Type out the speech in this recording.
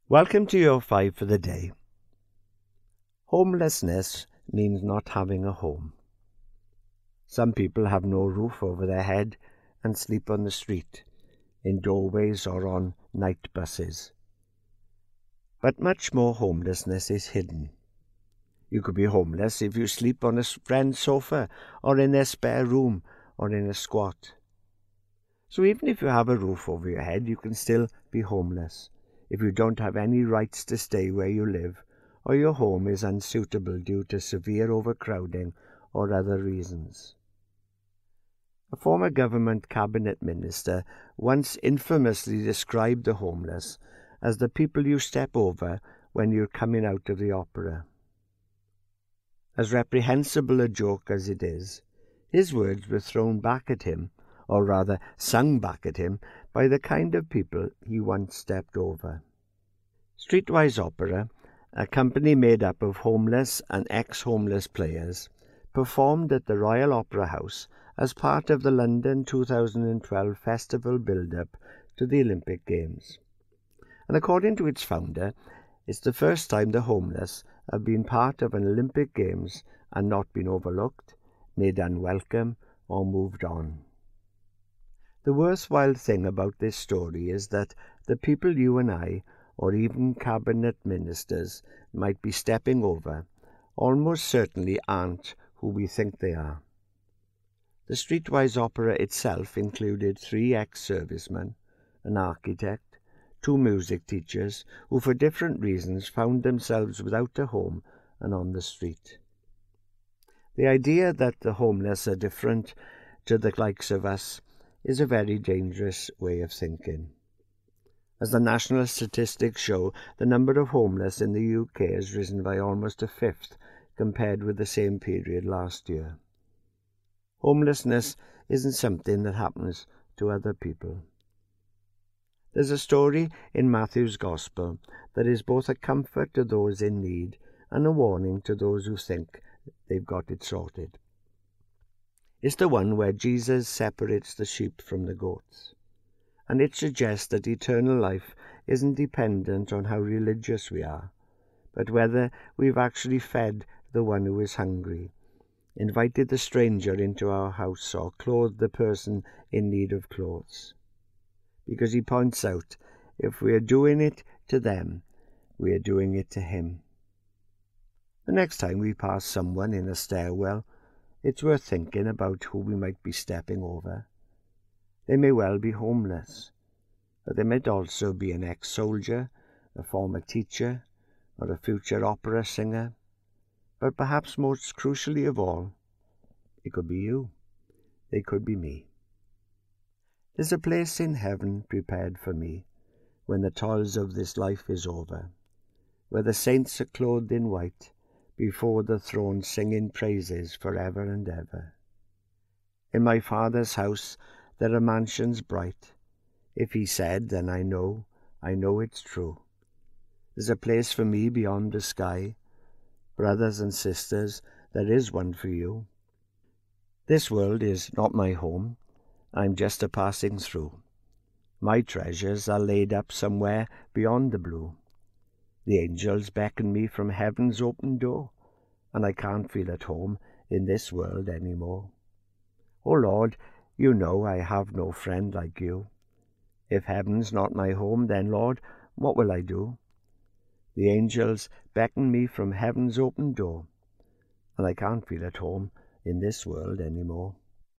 Welcome to your 5 for the day. Homelessness means not having a home. Some people have no roof over their head and sleep on the street, in doorways or on night buses. But much more homelessness is hidden. You could be homeless if you sleep on a friend's sofa or in their spare room or in a squat. So even if you have a roof over your head, you can still be homeless if you don't have any rights to stay where you live, or your home is unsuitable due to severe overcrowding or other reasons. A former government cabinet minister once infamously described the homeless as the people you step over when you're coming out of the opera. As reprehensible a joke as it is, his words were thrown back at him, or rather sung back at him, by the kind of people he once stepped over. Streetwise Opera, a company made up of homeless and ex-homeless players, performed at the Royal Opera House as part of the London 2012 festival build-up to the Olympic Games. And according to its founder, it's the first time the homeless have been part of an Olympic Games and not been overlooked, made unwelcome, or moved on. The worthwhile thing about this story is that the people you and I, or even cabinet ministers, might be stepping over, almost certainly aren't who we think they are. The Streetwise Opera itself included 3 ex-servicemen, an architect, 2 music teachers, who for different reasons found themselves without a home and on the street. The idea that the homeless are different to the likes of us is a very dangerous way of thinking. As the national statistics show, the number of homeless in the UK has risen by almost a fifth compared with the same period last year. Homelessness isn't something that happens to other people. There's a story in Matthew's Gospel that is both a comfort to those in need and a warning to those who think they've got it sorted. It's the one where Jesus separates the sheep from the goats, and it suggests that eternal life isn't dependent on how religious we are, but whether we've actually fed the one who is hungry, invited the stranger into our house, or clothed the person in need of clothes. Because he points out, if we are doing it to them, we are doing it to him. The next time we pass someone in a stairwell, it's worth thinking about who we might be stepping over. They may well be homeless, but they might also be an ex-soldier, a former teacher, or a future opera singer. But perhaps most crucially of all, it could be you. They could be me. There's a place in heaven prepared for me when the toils of this life is over, where the saints are clothed in white, before the throne singing praises forever and ever. In my Father's house there are mansions bright. If he said, then I know it's true. There's a place for me beyond the sky. Brothers and sisters, there is one for you. This world is not my home. I'm just a passing through. My treasures are laid up somewhere beyond the blue. The angels beckon me from heaven's open door, and I can't feel at home in this world any more. O Lord, you know I have no friend like you. If heaven's not my home, then, Lord, what will I do? The angels beckon me from heaven's open door, and I can't feel at home in this world any more.